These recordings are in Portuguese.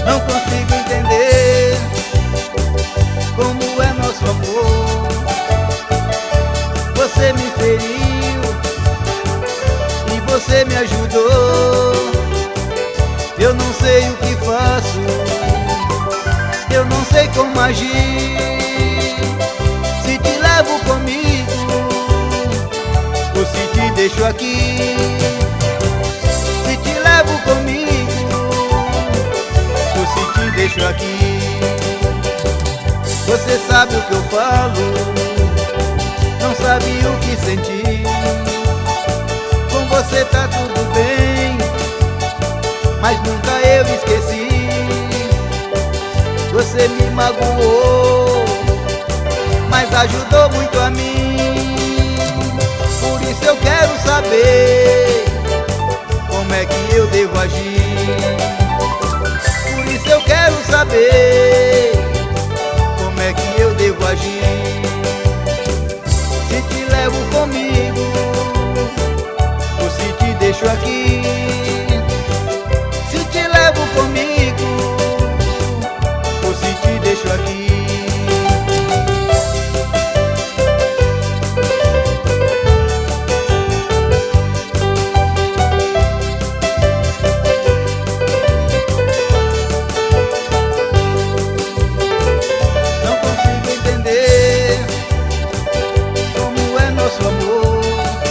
Não consigo entender como é nosso amor. Você me feriu e você me ajudou. Eu não sei o que faço, eu não sei como agir. Se te levo comigo ou se te deixo aqui. Se te levo comigo ou se te deixo aqui. Você sabe o que eu falo, não sabe o que sentir. Com você tá tudo bem, mas nunca eu esqueci. Você me magoou, mas ajudou muito a mim. Por isso eu quero saber como é que eu devo agir. Por isso eu quero saber como é que eu devo agir. Se te levo comigo ou se te deixo aqui. Se te levo comigo ou se te deixo aqui. Não consigo entender como é nosso amor.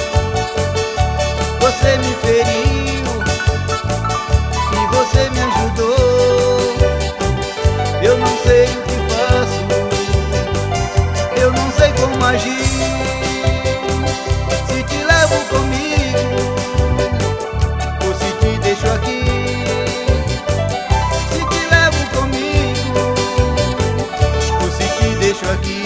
Você me feriu e você me ajudou. Eu não sei o que faço, eu não sei como agir. Se te levo comigo ou se te deixo aqui. Se te levo comigo ou se te deixo aqui.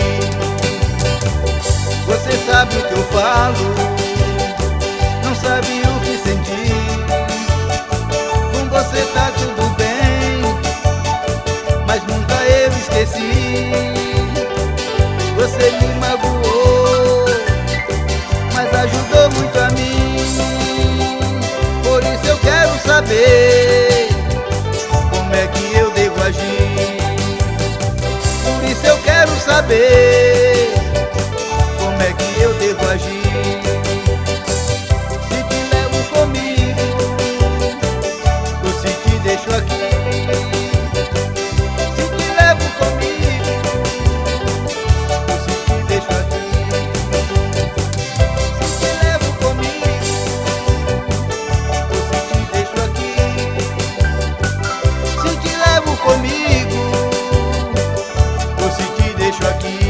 Você sabe o que eu falo, não sabe o que sentir. Com você tá tudo bem, mas nunca eu esqueci. Você me magoou, mas ajudou muito a mim. Por isso eu quero saber como é que eu devo agir. Por isso eu quero saber como é que eu devo agir. Se te levo comigo ou se te deixo aqui. Se te levo comigo ou se te deixo aqui. Se te levo comigo ou se te deixo aqui. Se te levo comigo ou se te deixo aqui.